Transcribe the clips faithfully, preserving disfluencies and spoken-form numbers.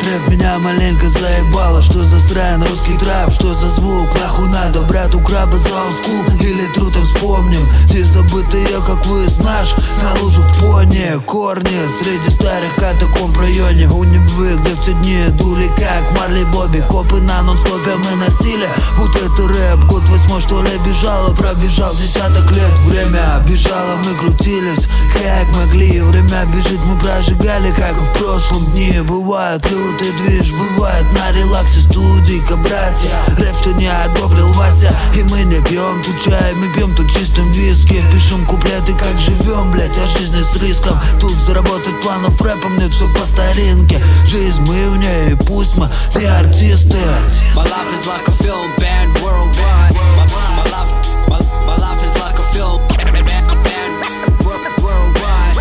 Рэп меня маленько заебало. Что за стран русский трэп, что за звук? Нахуй надо брату краба за олдскул? Или трутом вспомним те забытые, как вы знаешь, на лужу пони корни среди старых катакомб в районе у Невы, где в те дни дули как Марли Бобби. Копы на нон-стопе, мы на стиле. Вот это рэп, год восьмой что ли бежало, пробежал десяток лет. Время бежало, мы крутились как могли. Время бежит, мы прожигали, как в прошлом дни. Бывает лютый движ, бывает на релаксе студийка, братья. Рэп, что не одобрил Вася. И мы не пьем тут чай, мы пьем тут чистым виски. Пишем куплеты, как живем, блять, а жизнь с риском. Тут заработать планов рэпом нет, все по старинке. Жизнь мы в ней, пусть мы не артисты. My life is like a film banned worldwide. My, my, my, life, my, my life is like a film banned, banned worldwide.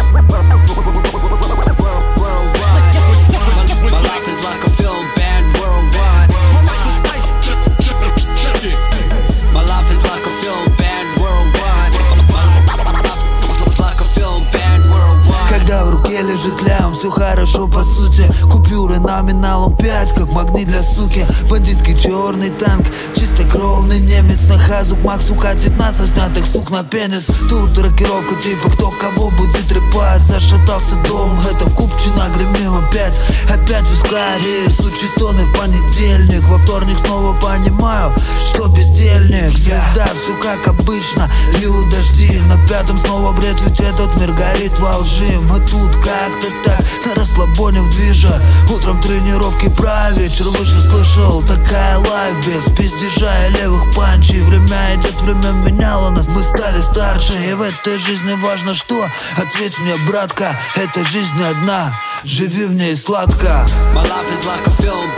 Worldwide. My, my life is like a film banned worldwide. My life is like a film banned worldwide. My life is like a film banned worldwide. Когда в руке лежит лям, все хорошо по сути. Купюры номиналом пять, как магнит для суки. Бандитский черный танк, чистокровный немец. На хазук Максу катит нас, а снятых сук на пенис. Тут рокировка типа кто кого будет трепать. Зашатался дом, это в Купчино гремим опять. Опять в Искаре, сучий стоны в понедельник. Во вторник снова понимаю, что бездельник. Всегда все как обычно, льют дожди. На пятом снова бред, ведь этот мир горит во лжи. Мы тут как-то так, на расслабоне в движе. Утром тренировки про вечер выше слышал. Такая лайф без пиздежа и левых панчей. Время идет, время меняло нас, мы стали старше. И в этой жизни важно что? Ответь мне, братка, эта жизнь не одна, живи в ней сладко. My life is like a film